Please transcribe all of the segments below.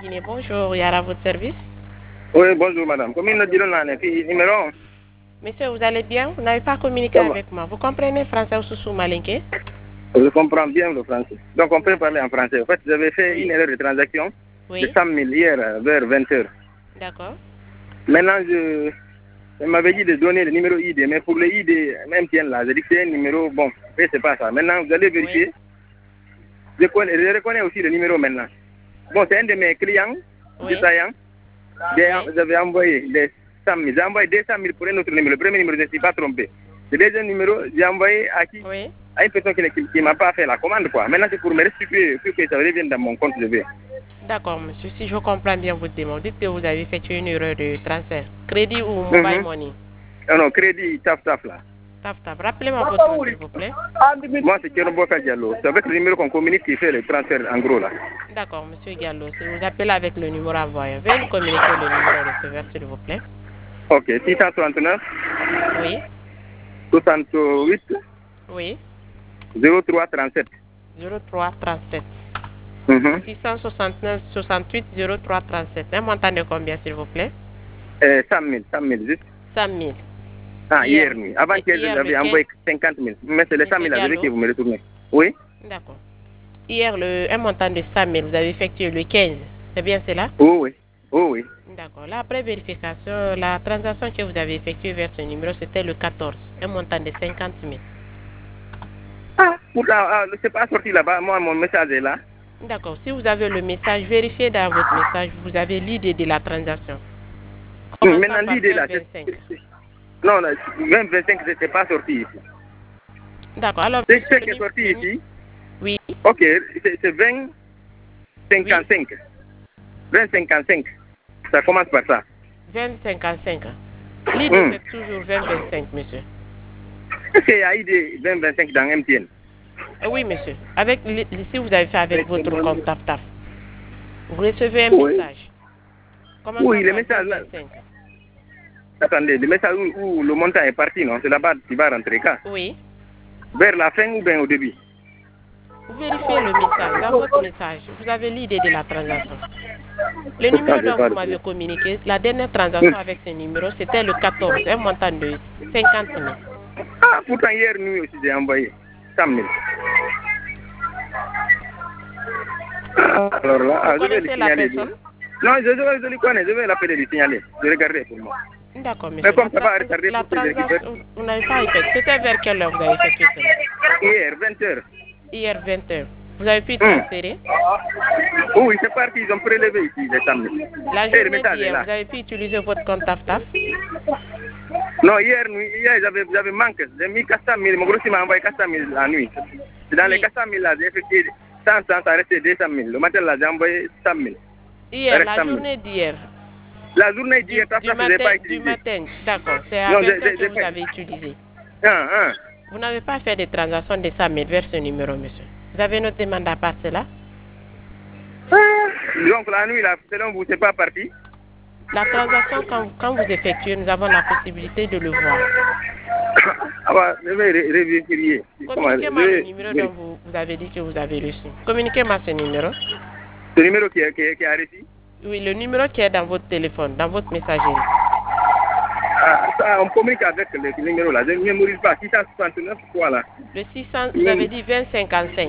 Guinée, bonjour, Yara, votre service. Oui, bonjour madame. Combien nous dirons là, numéro? Monsieur, vous allez bien? Vous n'avez pas communiqué avec moi. Vous comprenez français ou sous malinké? Je comprends bien le français. Donc on peut parler en français. En fait, j'avais fait une erreur de transaction de 100 000 hier vers 20 h. D'accord. Maintenant, je m'avais dit de donner le numéro ID, mais pour le ID MTN là, j'ai dit que c'est un numéro, bon, c'est pas ça. Maintenant, vous allez vérifier. Je reconnais aussi le numéro maintenant. Bon, c'est un de mes clients, détaillants. J'avais envoyé les 100 000. J'ai envoyé 200 000 pour un autre numéro. Le premier numéro, je ne suis pas trompé. Le deuxième numéro, j'ai envoyé à qui? À une personne qui ne m'a pas fait la commande, quoi. Maintenant, c'est pour me restituer, pour que ça revienne dans mon compte, je vais. D'accord, monsieur. Si je comprends bien votre demande, dites que vous avez effectué une erreur de transfert. Crédit ou mobile money? Non, crédit, taf, là. Taf. Rappelez-moi votre nom, s'il vous plaît. Moi, c'est Keroboka Diallo. C'est avec le numéro qu'on communique qui fait le transfert, en gros, là. D'accord, monsieur Diallo. Si vous appelez avec le numéro envoyé, veuillez nous communiquer le numéro receveur, s'il vous plaît. Ok, 669. Oui. 68. Oui. 0337. 0337. 669 68 0337. Un montant de combien, s'il vous plaît? 100 000, juste. 100 000. Ah, hier nuit. Avant que j'avais envoyé 50 000. Mais c'est les 100 000 là que vous me retournez. Oui? D'accord. Hier, un montant de 100 000, vous avez effectué le 15. C'est bien cela? Oui. D'accord. Là, après vérification, la transaction que vous avez effectuée vers ce numéro, c'était le 14. Un montant de 50 000. Ah, pourtant, c'est pas sorti là-bas. Moi, mon message est là. D'accord. Si vous avez le message, vérifiez dans votre message, vous avez l'idée de la transaction. Maintenant, l'idée là, non, 2025, c'est pas sorti ici. D'accord. Alors, c'est ce qui est sorti ici. Oui. Ok, c'est 2055. 2055. Ça commence par ça. 2055. L'idée, c'est toujours 2025, monsieur. Est-ce qu'il y a idée 2025 dans MTN? Oui, monsieur. Si vous avez fait avec votre compte TAF, vous recevez un message. Oui, le message là. Attendez, le message où le montant est parti, non? C'est là-bas qui va rentrer quand? Oui. Vers la fin ou bien au début? Vous vérifiez le message. Dans votre message, vous avez l'idée de la transaction. Le numéro dont vous m'avez communiqué, la dernière transaction avec ce numéro, c'était le 14, un montant de 50 000. Ah, pourtant hier nuit aussi j'ai envoyé 100 000. Alors là, vous connaissez la personne? Non, je le connais, je vais l'appeler et lui signaler. Je regarderai pour moi. D'accord, monsieur. Mais comme ça va retarder la transaction, vous n'avez pas effectué. C'était vers quelle heure vous avez effectué cela? Hier, 20 h. Hier, 20 h. Vous avez pu transférer? Oui, c'est parti, ils ont prélevé ici les 100 000. La journée d'hier, vous avez pu utiliser votre compte TAF? Non, hier j'avais manqué. J'ai mis 400 000, mon gros m'a envoyé 400 000 la nuit. Dans les 400 000 là, j'ai effectué 100, ça restait 200 000. Le matin là, j'ai envoyé 100 000. Hier, la journée d'hier. La journée d'hier, je n'ai pas utilisé. Du matin, d'accord. C'est à 20 h que vous avez utilisé. Vous n'avez pas fait de transaction de 100 000 vers ce numéro, monsieur. Vous avez notre demande à part cela? Donc la nuit, là, selon vous, c'est pas parti? La transaction, quand vous effectuez, nous avons la possibilité de le voir. Je vais vérifier. Communiquez-moi le numéro dont vous avez dit que vous avez reçu. Communiquez-moi ce numéro. Ce numéro qui a reçu? Oui, le numéro qui est dans votre téléphone, dans votre messagerie. On communique avec le numéro là. Je ne mémorise pas. 669, quoi là? Le 600, vous avez dit 2055.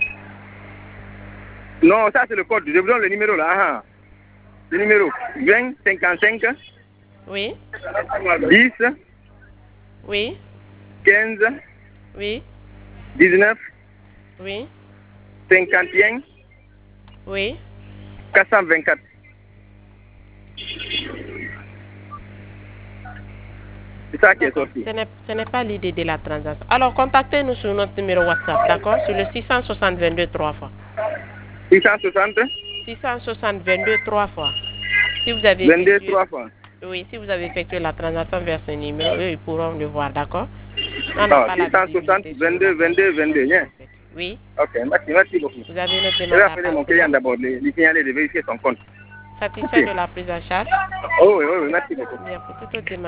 Non, ça c'est le code. Je vous donne le numéro là. Le numéro 2055. Oui. 10. Oui. 15. Oui. 19. Oui. 51. Oui. 424. C'est ça qui est sorti. Ce n'est pas l'idée de la transaction. Alors, contactez-nous sur notre numéro WhatsApp, d'accord? Sur le 660 22 3 fois. 660 660 22 3 fois. Si vous avez 22 3 fois. Oui, si vous avez effectué la transaction vers ce numéro, eux, ils pourront le voir, d'accord? 660 22 22 22, bien. Oui. Ok, merci beaucoup. Vous avez notre demande. Je vais appeler mon client d'abord, lui signaler de vérifier son compte. Satisfait de la prise en charge? Oui, merci beaucoup. Bien, pour toute autre demande.